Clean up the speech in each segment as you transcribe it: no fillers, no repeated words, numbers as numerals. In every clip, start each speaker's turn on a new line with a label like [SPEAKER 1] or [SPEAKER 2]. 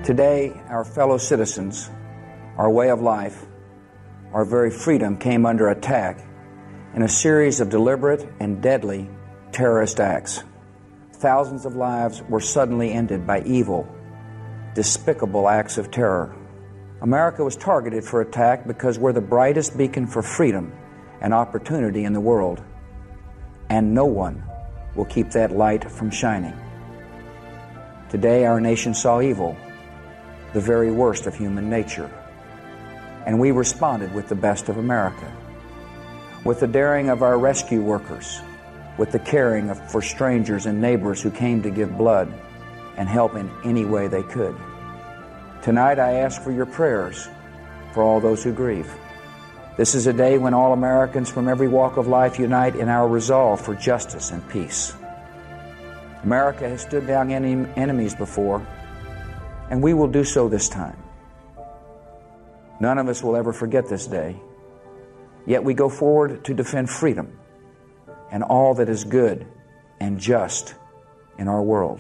[SPEAKER 1] Today, our fellow citizens, our way of life, our very freedom came under attack in a series of deliberate and deadly terrorist acts. Thousands of lives were suddenly ended by evil, despicable acts of terror. America was targeted for attack because we're the brightest beacon for freedom and opportunity in the world, and no one will keep that light from shining. Today, our nation saw evil, the very worst of human nature, and we responded with the best of America, with the daring of our rescue workers, with the caring for strangers and neighbors who came to give blood and help in any way they could. Tonight I ask for your prayers for all those who grieve. This is a day when all Americans from every walk of life unite in our resolve for justice and peace. America has stood down enemies before, and we will do so this time. None of us will ever forget this day, yet we go forward to defend freedom and all that is good and just in our world.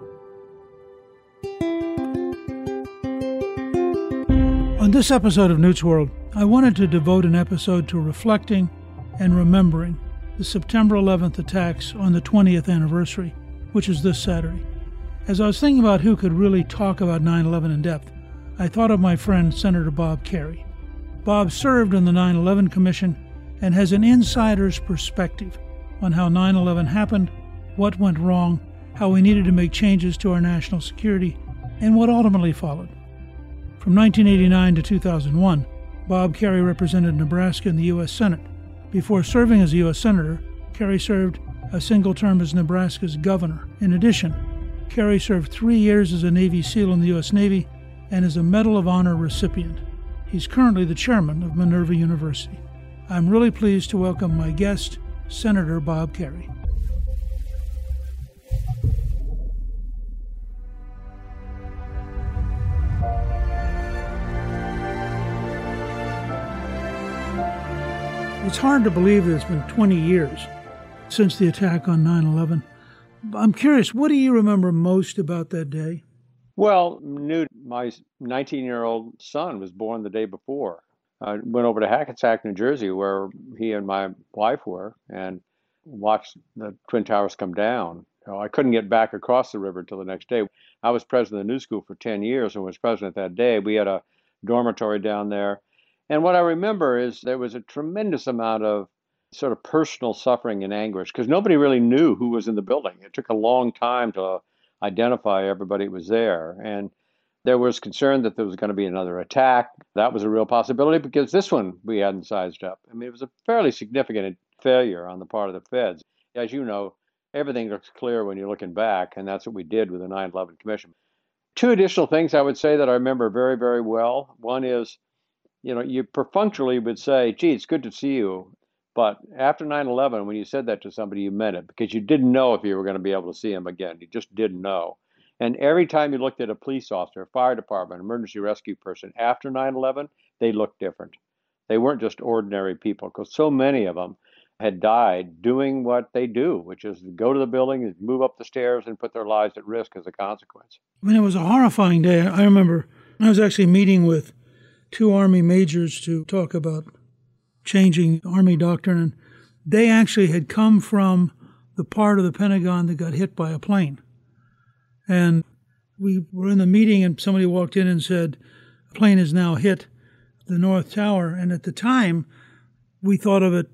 [SPEAKER 2] On this episode of Newt's World, I wanted to devote an episode to reflecting and remembering the September 11th attacks on the 20th anniversary, which is this Saturday. As I was thinking about who could really talk about 9/11 in depth, I thought of my friend Senator Bob Kerrey. Bob served on the 9/11 Commission and has an insider's perspective on how 9/11 happened, what went wrong, how we needed to make changes to our national security, and what ultimately followed. From 1989 to 2001, Bob Kerrey represented Nebraska in the U.S. Senate. Before serving as a U.S. Senator, Kerrey served a single term as Nebraska's governor. In addition, Kerrey served 3 years as a Navy SEAL in the U.S. Navy and is a Medal of Honor recipient. He's currently the chairman of Minerva University. I'm really pleased to welcome my guest, Senator Bob Kerrey. It's hard to believe that it's been 20 years since the attack on 9/11. I'm curious, what do you remember most about that day?
[SPEAKER 3] Well, Newt, my 19-year-old son was born the day before. I went over to Hackensack, New Jersey, where he and my wife were, and watched the Twin Towers come down. I couldn't get back across the river till the next day. I was president of the New School for 10 years and was president that day. We had a dormitory down there. And what I remember is there was a tremendous amount of sort of personal suffering and anguish because nobody really knew who was in the building. It took a long time to identify everybody who was there. And there was concern that there was going to be another attack. That was a real possibility because this one we hadn't sized up. I mean, it was a fairly significant failure on the part of the feds. As you know, everything looks clear when you're looking back, and that's what we did with the 9/11 Commission. Two additional things I would say that I remember very, very well. One is, you perfunctorily would say, gee, it's good to see you. But after 9/11, when you said that to somebody, you meant it because you didn't know if you were going to be able to see him again. You just didn't know. And every time you looked at a police officer, a fire department, emergency rescue person after 9/11, they looked different. They weren't just ordinary people because so many of them had died doing what they do, which is go to the building and move up the stairs and put their lives at risk as a consequence.
[SPEAKER 2] I mean, it was a horrifying day. I remember I was actually meeting with 2 Army majors to talk about changing Army doctrine, and they actually had come from the part of the Pentagon that got hit by a plane. And we were in the meeting, and somebody walked in and said, a plane has now hit the North Tower. And at the time, we thought of it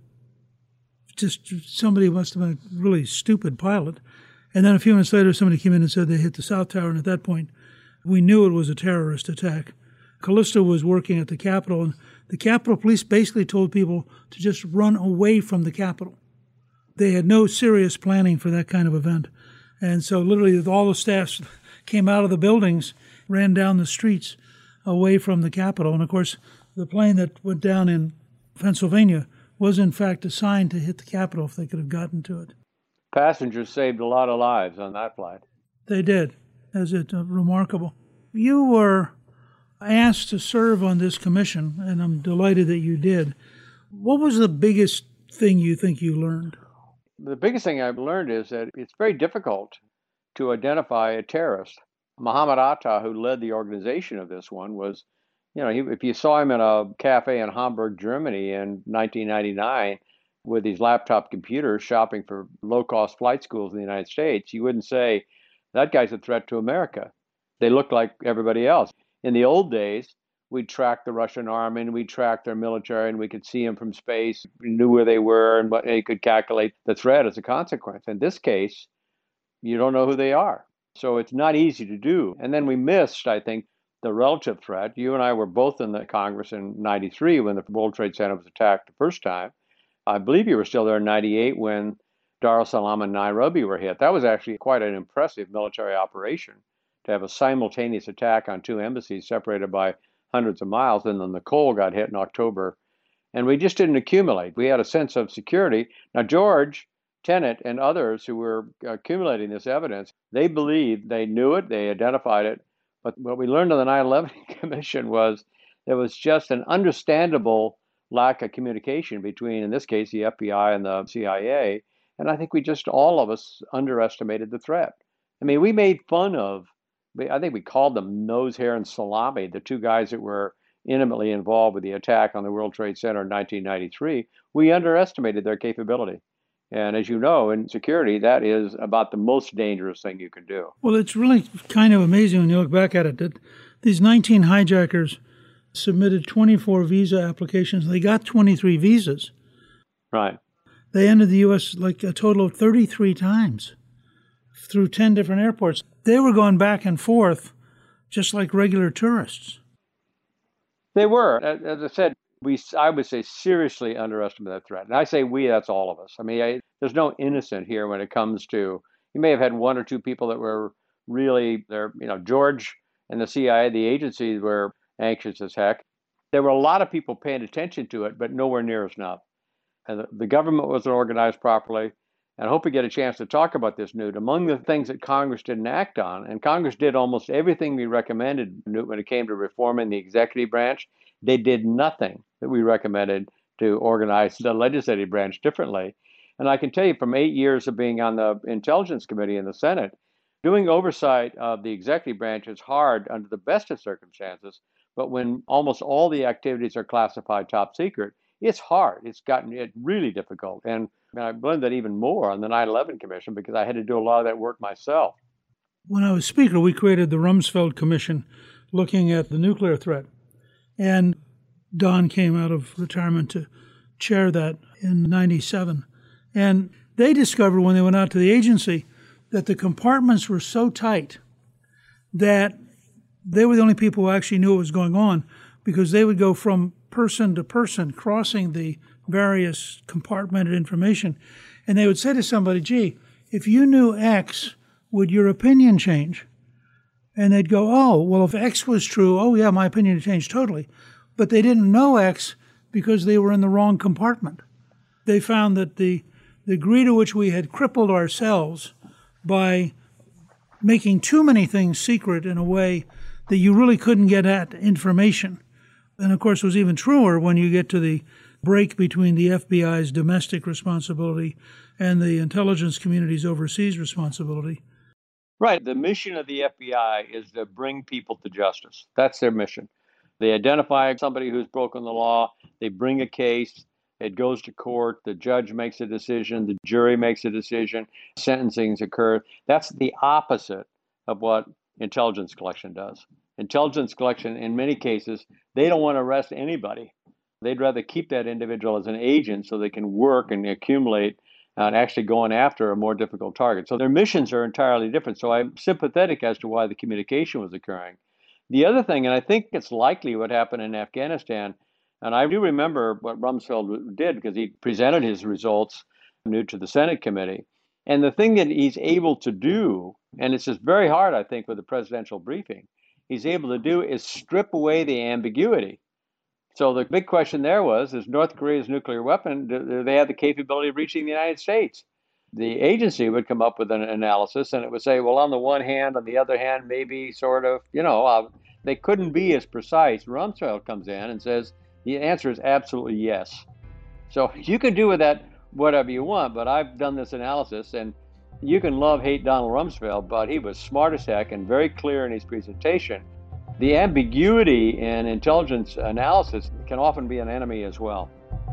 [SPEAKER 2] just somebody must have been a really stupid pilot. And then a few minutes later, somebody came in and said they hit the South Tower, and at that point, we knew it was a terrorist attack. Callisto was working at the Capitol, and the Capitol Police basically told people to just run away from the Capitol. They had no serious planning for that kind of event. And so literally all the staffs came out of the buildings, ran down the streets away from the Capitol. And of course, the plane that went down in Pennsylvania was in fact assigned to hit the Capitol if they could have gotten to it.
[SPEAKER 3] Passengers saved a lot of lives on that flight.
[SPEAKER 2] They did. Is it remarkable? You were asked to serve on this commission, and I'm delighted that you did. What was the biggest thing you think you learned?
[SPEAKER 3] The biggest thing I've learned is that it's very difficult to identify a terrorist. Muhammad Atta, who led the organization of this one, was, if you saw him in a cafe in Hamburg, Germany in 1999 with these laptop computers shopping for low-cost flight schools in the United States, you wouldn't say, that guy's a threat to America. They look like everybody else. In the old days, we'd track the Russian army and we'd track their military and we could see them from space. We knew where they were and they could calculate the threat as a consequence. In this case, you don't know who they are. So it's not easy to do. And then we missed, I think, the relative threat. You and I were both in the Congress in 93 when the World Trade Center was attacked the first time. I believe you were still there in 98 when Dar es Salaam and Nairobi were hit. That was actually quite an impressive military operation to have a simultaneous attack on two embassies separated by hundreds of miles. And then the Cole got hit in October. And we just didn't accumulate. We had a sense of security. Now, George Tenet and others who were accumulating this evidence, they believed they knew it, they identified it. But what we learned on the 9/11 Commission was there was just an understandable lack of communication between, in this case, the FBI and the CIA. And I think all of us underestimated the threat. I mean, we made fun of, I think we called them Nose, Hair, and Salami, the two guys that were intimately involved with the attack on the World Trade Center in 1993. We underestimated their capability. And as you know, in security, that is about the most dangerous thing you can do.
[SPEAKER 2] Well, it's really kind of amazing when you look back at it that these 19 hijackers submitted 24 visa applications. They got 23 visas.
[SPEAKER 3] Right.
[SPEAKER 2] They entered the U.S. like a total of 33 times through 10 different airports. They were going back and forth just like regular tourists.
[SPEAKER 3] They were. As I said, I would say seriously underestimate that threat. And I say we, that's all of us. I mean, there's no innocent here when it comes to, you may have had one or two people that were really, George and the CIA, the agencies were anxious as heck. There were a lot of people paying attention to it, but nowhere near as enough. And the government wasn't organized properly. And I hope we get a chance to talk about this, Newt. Among the things that Congress didn't act on, and Congress did almost everything we recommended, Newt, when it came to reforming the executive branch, they did nothing that we recommended to organize the legislative branch differently. And I can tell you from 8 years of being on the Intelligence Committee in the Senate, doing oversight of the executive branch is hard under the best of circumstances. But when almost all the activities are classified top secret, it's hard. It's gotten it really difficult. And I've learned that even more on the 9/11 Commission because I had to do a lot of that work myself.
[SPEAKER 2] When I was Speaker, we created the Rumsfeld Commission looking at the nuclear threat. And Don came out of retirement to chair that in 97. And they discovered when they went out to the agency that the compartments were so tight that they were the only people who actually knew what was going on because they would go from person to person, crossing the various compartmented information. And they would say to somebody, gee, if you knew X, would your opinion change? And they'd go, oh, well, if X was true, oh, yeah, my opinion would change totally. But they didn't know X because they were in the wrong compartment. They found that the degree to which we had crippled ourselves by making too many things secret in a way that you really couldn't get at information. And, of course, it was even truer when you get to the break between the FBI's domestic responsibility and the intelligence community's overseas responsibility.
[SPEAKER 3] Right. The mission of the FBI is to bring people to justice. That's their mission. They identify somebody who's broken the law. They bring a case. It goes to court. The judge makes a decision. The jury makes a decision. Sentencings occur. That's the opposite of what intelligence collection does. Intelligence collection, in many cases, they don't want to arrest anybody. They'd rather keep that individual as an agent so they can work and accumulate and actually going after a more difficult target. So their missions are entirely different. So I'm sympathetic as to why the communication was occurring. The other thing, and I think it's likely what happened in Afghanistan, and I do remember what Rumsfeld did because he presented his results new to the Senate committee. And the thing that he's able to do, and it's just very hard, I think, with the presidential briefing, he's able to do is strip away the ambiguity. So the big question there was, is North Korea's nuclear weapon, do they have the capability of reaching the United States? The agency would come up with an analysis and it would say, well, on the one hand, on the other hand, maybe sort of, they couldn't be as precise. Rumsfeld comes in and says, the answer is absolutely yes. So you can do with that whatever you want, but I've done this analysis and You can love, hate Donald Rumsfeld, but he was smart as heck and very clear in his presentation. The ambiguity in intelligence analysis can often be an enemy as well.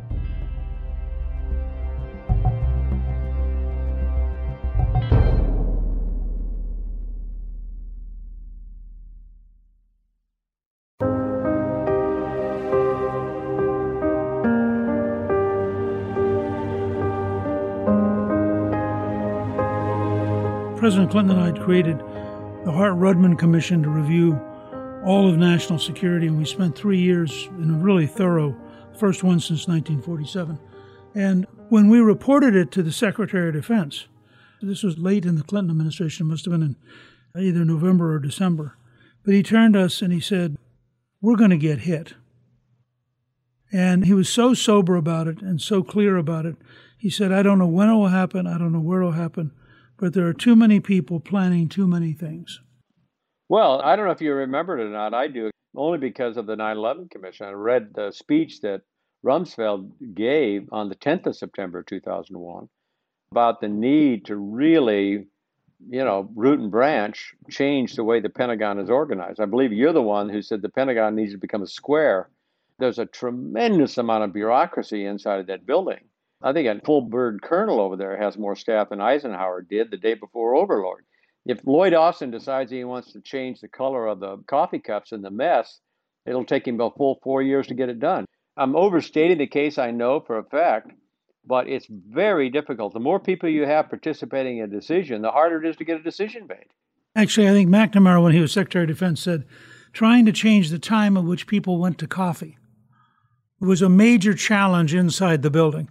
[SPEAKER 2] President Clinton and I had created the Hart-Rudman Commission to review all of national security, and we spent 3 years in a really thorough, first one since 1947. And when we reported it to the Secretary of Defense, this was late in the Clinton administration, it must have been in either November or December, but he turned to us and he said, "We're going to get hit." And he was so sober about it and so clear about it. He said, "I don't know when it will happen, I don't know where it will happen, but there are too many people planning too many things."
[SPEAKER 3] Well, I don't know if you remember it or not. I do, only because of the 9/11 Commission. I read the speech that Rumsfeld gave on the 10th of September 2001 about the need to really, root and branch, change the way the Pentagon is organized. I believe you're the one who said the Pentagon needs to become a square. There's a tremendous amount of bureaucracy inside of that building. I think a full bird colonel over there has more staff than Eisenhower did the day before Overlord. If Lloyd Austin decides he wants to change the color of the coffee cups in the mess, it'll take him a full 4 years to get it done. I'm overstating the case, I know for a fact, but it's very difficult. The more people you have participating in a decision, the harder it is to get a decision made.
[SPEAKER 2] Actually, I think McNamara, when he was Secretary of Defense, said trying to change the time at which people went to coffee was a major challenge inside the building.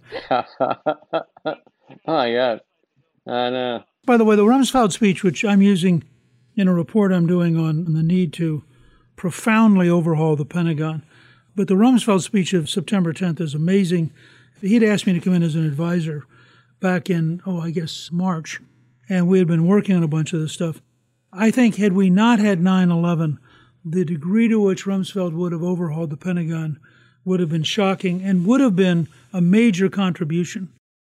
[SPEAKER 3] Oh, yeah. I know.
[SPEAKER 2] By the way, the Rumsfeld speech, which I'm using in a report I'm doing on the need to profoundly overhaul the Pentagon, but the Rumsfeld speech of September 10th is amazing. He'd asked me to come in as an advisor back in, March, and we had been working on a bunch of this stuff. I think had we not had 9/11, the degree to which Rumsfeld would have overhauled the Pentagon would have been shocking and would have been a major contribution.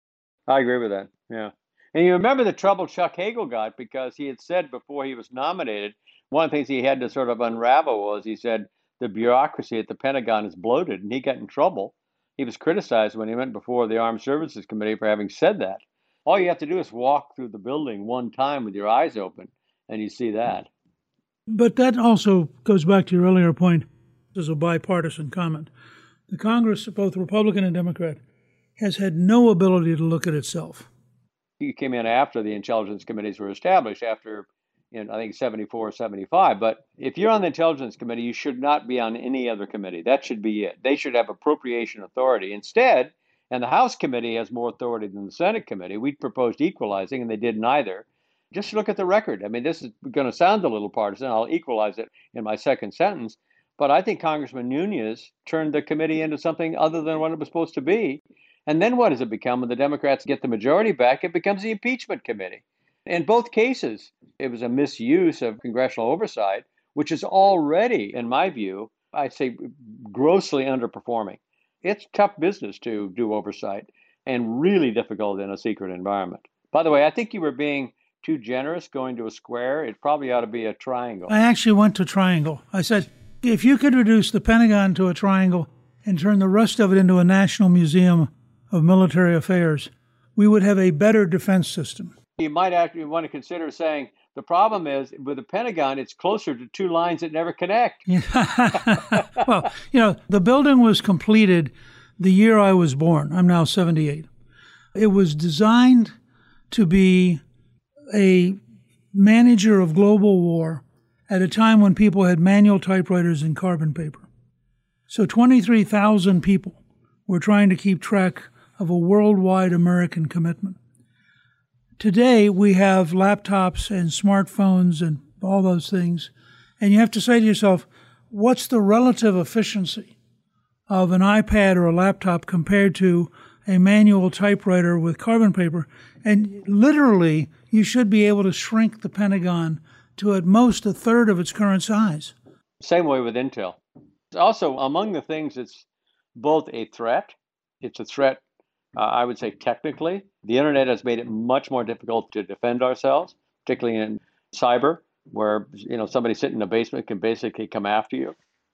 [SPEAKER 3] I agree with that, yeah. And you remember the trouble Chuck Hagel got because he had said before he was nominated, one of the things he had to sort of unravel was he said the bureaucracy at the Pentagon is bloated, and he got in trouble. He was criticized when he went before the Armed Services Committee for having said that. All you have to do is walk through the building one time with your eyes open, and you see that.
[SPEAKER 2] But that also goes back to your earlier point. This is a bipartisan comment. The Congress, both Republican and Democrat, has had no ability to look at itself.
[SPEAKER 3] He came in after the intelligence committees were established, after, I think, 74, 75. But if you're on the Intelligence Committee, you should not be on any other committee. That should be it. They should have appropriation authority. Instead, and the House Committee has more authority than the Senate Committee, we proposed equalizing, and they did neither. Just look at the record. I mean, this is going to sound a little partisan. I'll equalize it in my second sentence. But I think Congressman Nunes turned the committee into something other than what it was supposed to be. And then what does it become? When the Democrats get the majority back, it becomes the impeachment committee. In both cases, it was a misuse of congressional oversight, which is already, in my view, I'd say grossly underperforming. It's tough business to do oversight and really difficult in a secret environment. By the way, I think you were being too generous going to a square. It probably ought to be a triangle.
[SPEAKER 2] I actually went to triangle. I said, if you could reduce the Pentagon to a triangle and turn the rest of it into a national museum of military affairs, we would have a better defense system.
[SPEAKER 3] You might actually want to consider saying the problem is with the Pentagon, it's closer to two lines that never connect.
[SPEAKER 2] Well, the building was completed the year I was born. I'm now 78. It was designed to be a manager of global war at a time when people had manual typewriters and carbon paper. So 23,000 people were trying to keep track of a worldwide American commitment. Today, we have laptops and smartphones and all those things, and you have to say to yourself, what's the relative efficiency of an iPad or a laptop compared to a manual typewriter with carbon paper? And literally, you should be able to shrink the Pentagon to at most a third of its current size.
[SPEAKER 3] Same way with Intel. Also, among the things that's both a threat, it's a threat I would say technically, the internet has made it much more difficult to defend ourselves, particularly in cyber, where somebody sitting in a basement can basically come after you.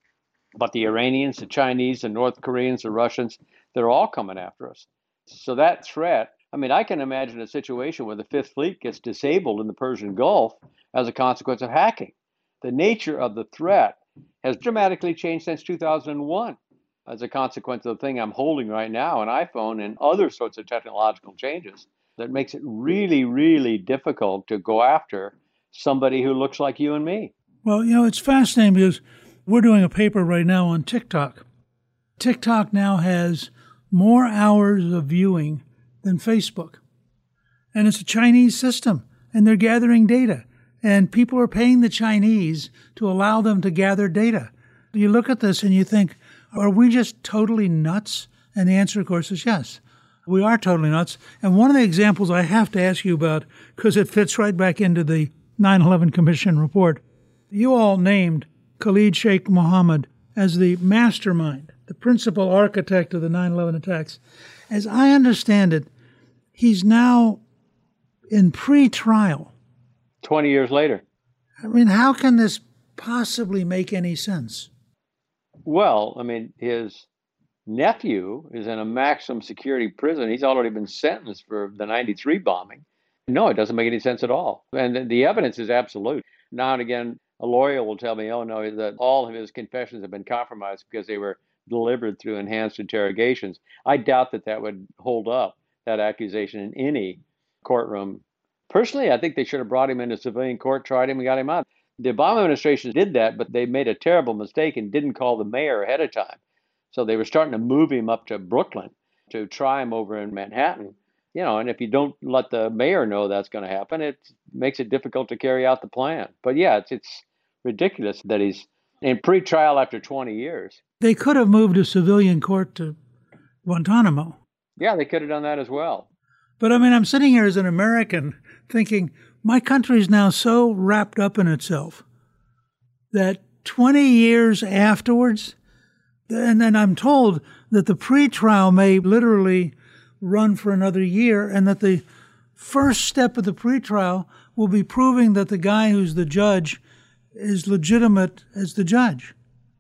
[SPEAKER 3] But the Iranians, the Chinese, the North Koreans, the Russians, they're all coming after us. So that threat, I mean, I can imagine a situation where the Fifth Fleet gets disabled in the Persian Gulf as a consequence of hacking. The nature of the threat has dramatically changed since 2001 as a consequence of the thing I'm holding right now, an iPhone, and other sorts of technological changes that makes it really, really difficult to go after somebody who looks like you and me.
[SPEAKER 2] Well, it's fascinating because we're doing a paper right now on TikTok. TikTok now has more hours of viewing than Facebook. And it's a Chinese system, and they're gathering data. And people are paying the Chinese to allow them to gather data. You look at this and you think, are we just totally nuts? And the answer, of course, is yes. We are totally nuts. And one of the examples I have to ask you about, because it fits right back into the 9/11 Commission report, you all named Khalid Sheikh Mohammed as the mastermind, the principal architect of the 9/11 attacks. As I understand it, he's now in pre-trial.
[SPEAKER 3] 20 years later.
[SPEAKER 2] I mean, how can this possibly make any sense?
[SPEAKER 3] Well, I mean, his nephew is in a maximum security prison. He's already been sentenced for the 93 bombing. No, it doesn't make any sense at all. And the evidence is absolute. Now and again, a lawyer will tell me, oh, no, that all of his confessions have been compromised because they were delivered through enhanced interrogations. I doubt that would hold up, that accusation, in any courtroom. Personally, I think they should have brought him into civilian court, tried him, and got him out. The Obama administration did that, but they made a terrible mistake and didn't call the mayor ahead of time. So they were starting to move him up to Brooklyn to try him over in Manhattan. And if you don't let the mayor know that's going to happen, it makes it difficult to carry out the plan. But yeah, it's ridiculous that he's in pre-trial after 20 years.
[SPEAKER 2] They could have moved a civilian court to Guantanamo.
[SPEAKER 3] Yeah, they could have done that as well.
[SPEAKER 2] But I mean, I'm sitting here as an American thinking, my country is now so wrapped up in itself that 20 years afterwards, and then I'm told that the pre-trial may literally run for another year, and that the first step of the pre-trial will be proving that the guy who's the judge is legitimate as the judge.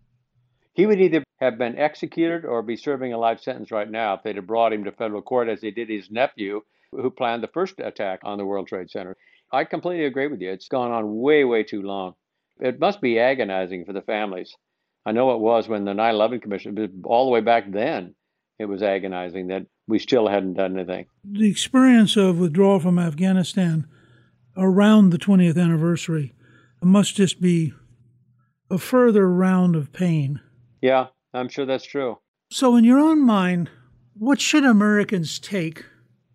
[SPEAKER 3] He would either have been executed or be serving a life sentence right now if they'd have brought him to federal court, as they did his nephew, who planned the first attack on the World Trade Center. I completely agree with you. It's gone on way, way too long. It must be agonizing for the families. I know it was when the 9/11 Commission, all the way back then, it was agonizing that we still hadn't done anything.
[SPEAKER 2] The experience of withdrawal from Afghanistan around the 20th anniversary must just be a further round of pain.
[SPEAKER 3] Yeah, I'm sure that's true.
[SPEAKER 2] So in your own mind, what should Americans take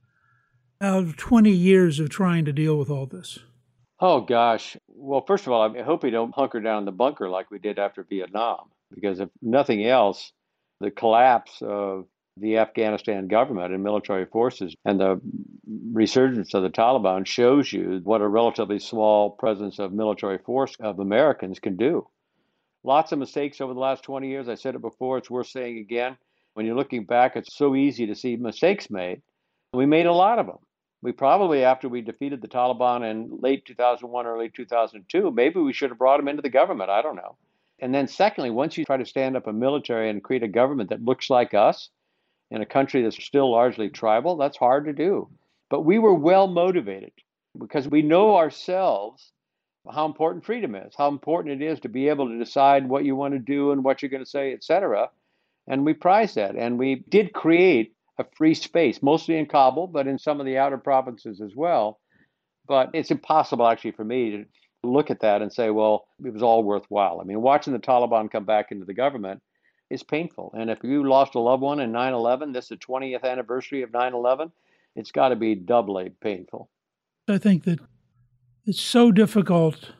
[SPEAKER 2] out of 20 years of trying to deal with all this?
[SPEAKER 3] Oh, gosh. Well, first of all, I hope we don't hunker down in the bunker like we did after Vietnam, because if nothing else, the collapse of the Afghanistan government and military forces and the resurgence of the Taliban shows you what a relatively small presence of military force of Americans can do. Lots of mistakes over the last 20 years. I said it before, it's worth saying again. When you're looking back, it's so easy to see mistakes made. We made a lot of them. We probably, after we defeated the Taliban in late 2001, early 2002, maybe we should have brought them into the government. I don't know. And then secondly, once you try to stand up a military and create a government that looks like us in a country that's still largely tribal, that's hard to do. But we were well motivated because we know ourselves how important freedom is, how important it is to be able to decide what you want to do and what you're going to say, etc. And we prize that. And we did create a free space, mostly in Kabul, but in some of the outer provinces as well. But it's impossible actually for me to look at that and say, well, it was all worthwhile. I mean, watching the Taliban come back into the government is painful. And if you lost a loved one in 9/11, this is the 20th anniversary of 9/11, it's got to be doubly painful.
[SPEAKER 2] I think that it's so difficult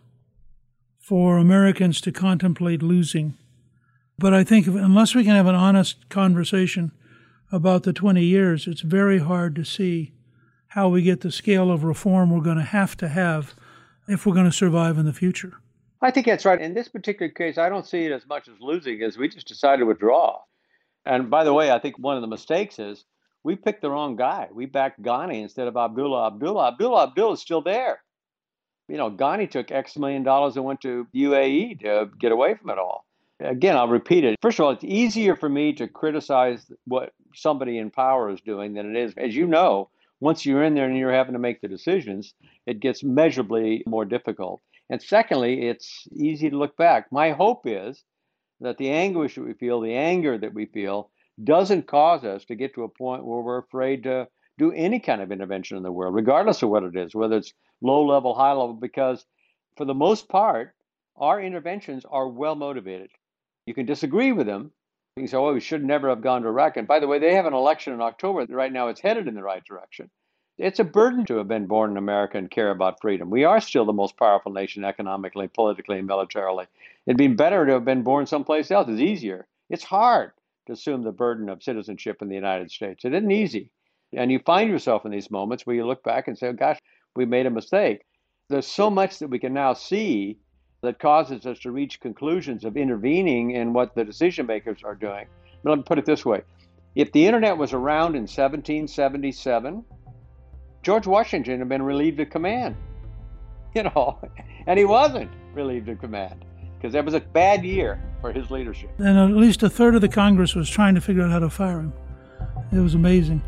[SPEAKER 2] for Americans to contemplate losing. But I think unless we can have an honest conversation about the 20 years, it's very hard to see how we get the scale of reform we're going to have if we're going to survive in the future.
[SPEAKER 3] I think that's right. In this particular case, I don't see it as much as losing as we just decided to withdraw. And by the way, I think one of the mistakes is we picked the wrong guy. We backed Ghani instead of Abdullah Abdullah. Abdullah is still there. Ghani took X million dollars and went to UAE to get away from it all. Again, I'll repeat it. First of all, it's easier for me to criticize what somebody in power is doing than it is. As you know, once you're in there and you're having to make the decisions, it gets measurably more difficult. And secondly, it's easy to look back. My hope is that the anguish that we feel, the anger that we feel, doesn't cause us to get to a point where we're afraid to do any kind of intervention in the world, regardless of what it is, whether it's low level, high level, because for the most part, our interventions are well motivated. You can disagree with them. You can say, oh, we should never have gone to Iraq. And by the way, they have an election in October. Right now, it's headed in the right direction. It's a burden to have been born in America and care about freedom. We are still the most powerful nation economically, politically, and militarily. It'd be better to have been born someplace else. It's easier. It's hard to assume the burden of citizenship in the United States. It isn't easy. And you find yourself in these moments where you look back and say, oh, gosh, we made a mistake. There's so much that we can now see that causes us to reach conclusions of intervening in what the decision makers are doing. But let me put it this way. If the internet was around in 1777, George Washington had been relieved of command, and he wasn't relieved of command because that was a bad year for his leadership.
[SPEAKER 2] And at least a third of the Congress was trying to figure out how to fire him. It was amazing.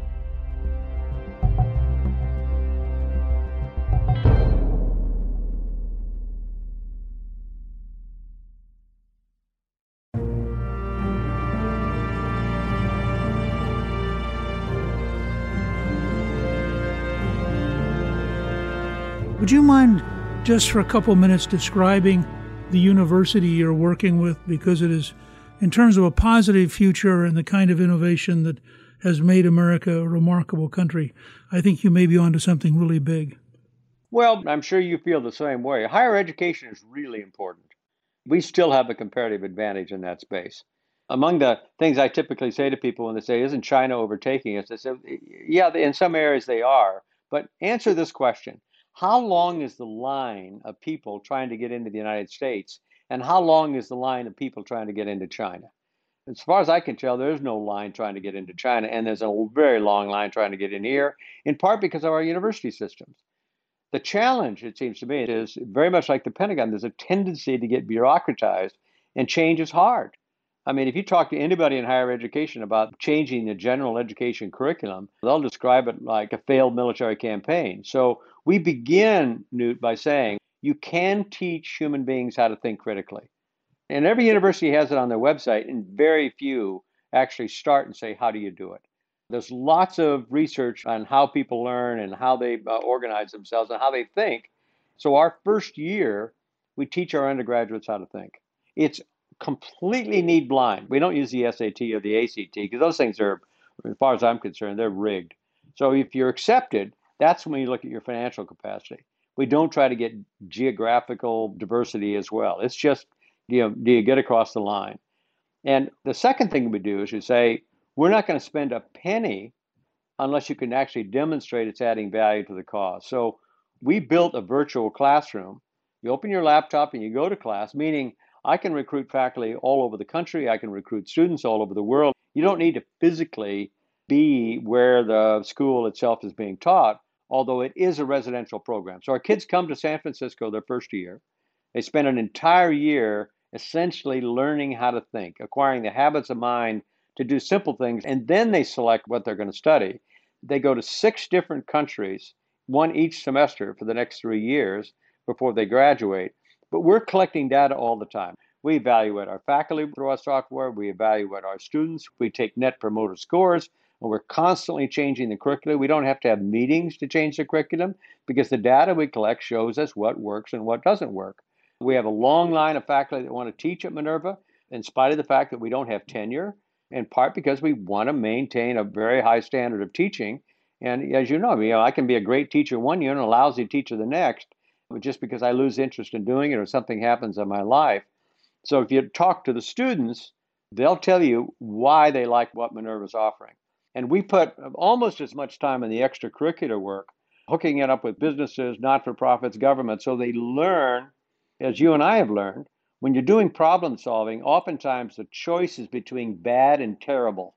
[SPEAKER 2] Would you mind just for a couple minutes describing the university you're working with, because it is, in terms of a positive future and the kind of innovation that has made America a remarkable country, I think you may be onto something really big.
[SPEAKER 3] Well, I'm sure you feel the same way. Higher education is really important. We still have a comparative advantage in that space. Among the things I typically say to people when they say, isn't China overtaking us? I say, yeah, in some areas they are. But answer this question. How long is the line of people trying to get into the United States? And how long is the line of people trying to get into China? As far as I can tell, there's no line trying to get into China, and there's a very long line trying to get in here, in part because of our university systems. The challenge, it seems to me, is very much like the Pentagon. There's a tendency to get bureaucratized, and change is hard. I mean, if you talk to anybody in higher education about changing the general education curriculum, they'll describe it like a failed military campaign. So we begin, Newt, by saying you can teach human beings how to think critically. And every university has it on their website, and very few actually start and say, how do you do it? There's lots of research on how people learn and how they organize themselves and how they think. So our first year, we teach our undergraduates how to think. It's completely need blind. We don't use the SAT or the ACT because those things are, as far as I'm concerned, they're rigged. So if you're accepted, that's when you look at your financial capacity. We don't try to get geographical diversity as well. It's just, do you get across the line? And the second thing we do is you say, we're not going to spend a penny unless you can actually demonstrate it's adding value to the cause. So we built a virtual classroom. You open your laptop and you go to class, meaning I can recruit faculty all over the country. I can recruit students all over the world. You don't need to physically be where the school itself is being taught, although it is a residential program. So our kids come to San Francisco their first year. They spend an entire year essentially learning how to think, acquiring the habits of mind to do simple things, and then they select what they're going to study. They go to 6 different countries, one each semester for the next 3 years before they graduate. But we're collecting data all the time. We evaluate our faculty through our software. We evaluate our students. We take net promoter scores, and we're constantly changing the curriculum. We don't have to have meetings to change the curriculum because the data we collect shows us what works and what doesn't work. We have a long line of faculty that want to teach at Minerva, in spite of the fact that we don't have tenure, in part because we want to maintain a very high standard of teaching. And as you know, I can be a great teacher one year and a lousy teacher the next, just because I lose interest in doing it or something happens in my life. So if you talk to the students, they'll tell you why they like what Minerva's offering. And we put almost as much time in the extracurricular work, hooking it up with businesses, not-for-profits, government, so they learn, as you and I have learned, when you're doing problem solving, oftentimes the choice is between bad and terrible.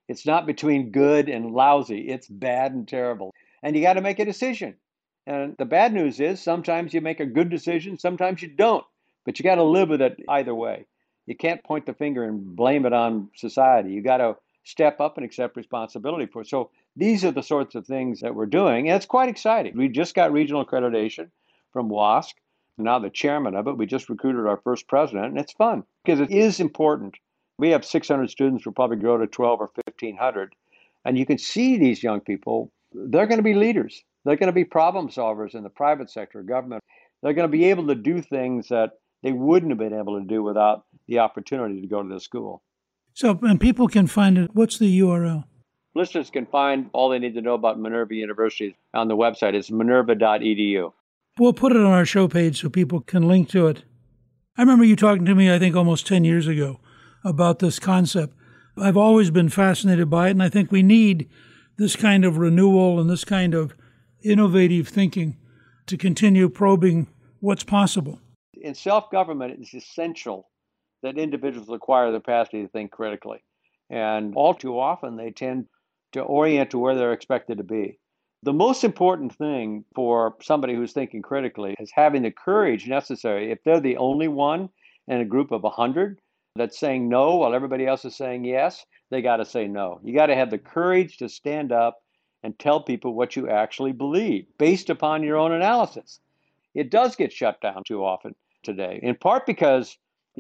[SPEAKER 3] It's not between good and lousy. It's bad and terrible. And you got to make a decision. And the bad news is sometimes you make a good decision, sometimes you don't. But you got to live with it either way. You can't point the finger and blame it on society. You got to step up and accept responsibility for it. So these are the sorts of things that we're doing. And it's quite exciting. We just got regional accreditation from WASC. Now the chairman of it, we just recruited our first president, and it's fun because it is important. We have 600 students, we'll probably grow to 12 or 1,500. And you can see these young people, they're going to be leaders. They're going to be problem solvers in the private sector, government. They're going to be able to do things that they wouldn't have been able to do without the opportunity to go to the school.
[SPEAKER 2] So, and people can find it. What's the URL?
[SPEAKER 3] Listeners can find all they need to know about Minerva University on the website. It's minerva.edu.
[SPEAKER 2] We'll put it on our show page so people can link to it. I remember you talking to me, I think, almost 10 years ago about this concept. I've always been fascinated by it, and I think we need this kind of renewal and this kind of innovative thinking to continue probing what's possible.
[SPEAKER 3] In self-government, it's essential that individuals acquire the capacity to think critically. And all too often, they tend to orient to where they're expected to be. The most important thing for somebody who's thinking critically is having the courage necessary. If they're the only one in a group of 100 that's saying no while everybody else is saying yes, they got to say no. You got to have the courage to stand up and tell people what you actually believe based upon your own analysis. It does get shut down too often today, in part because,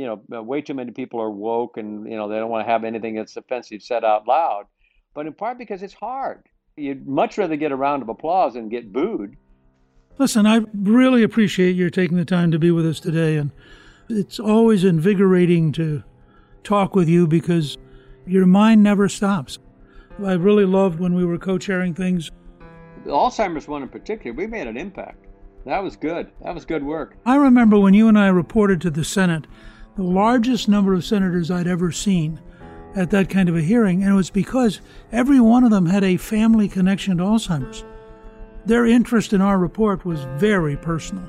[SPEAKER 3] way too many people are woke and, they don't want to have anything that's offensive said out loud, but in part because it's hard. You'd much rather get a round of applause than get booed.
[SPEAKER 2] Listen, I really appreciate your taking the time to be with us today, and it's always invigorating to talk with you because your mind never stops. I really loved when we were co-chairing things.
[SPEAKER 3] The Alzheimer's one in particular, we made an impact. That was good. That was good work.
[SPEAKER 2] I remember when you and I reported to the Senate, the largest number of senators I'd ever seen at that kind of a hearing, and it was because every one of them had a family connection to Alzheimer's. Their interest in our report was very personal.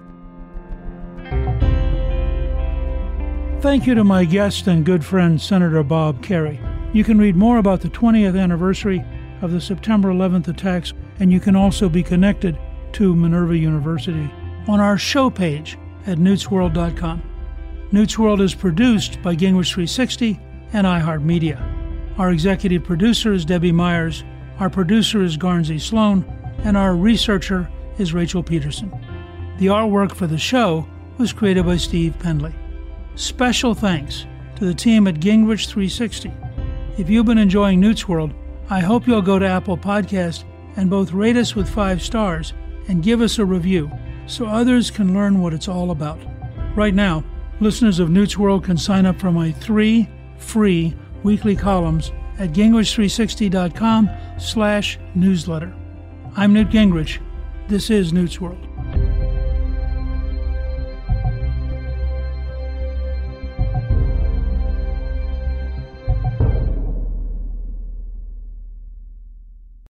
[SPEAKER 2] Thank you to my guest and good friend, Senator Bob Kerrey. You can read more about the 20th anniversary of the September 11th attacks, and you can also be connected to Minerva University on our show page at newtsworld.com. Newt's World is produced by Gingrich 360 and iHeartMedia. Our executive producer is Debbie Myers, our producer is Garnsey Sloan, and our researcher is Rachel Peterson. The artwork for the show was created by Steve Pendley. Special thanks to the team at Gingrich 360. If you've been enjoying Newt's World, I hope you'll go to Apple Podcast and both rate us with 5 stars and give us a review so others can learn what it's all about. Right now, listeners of Newt's World can sign up for my 3 free weekly columns at gingrich360.com/newsletter. I'm Newt Gingrich. This is Newt's World.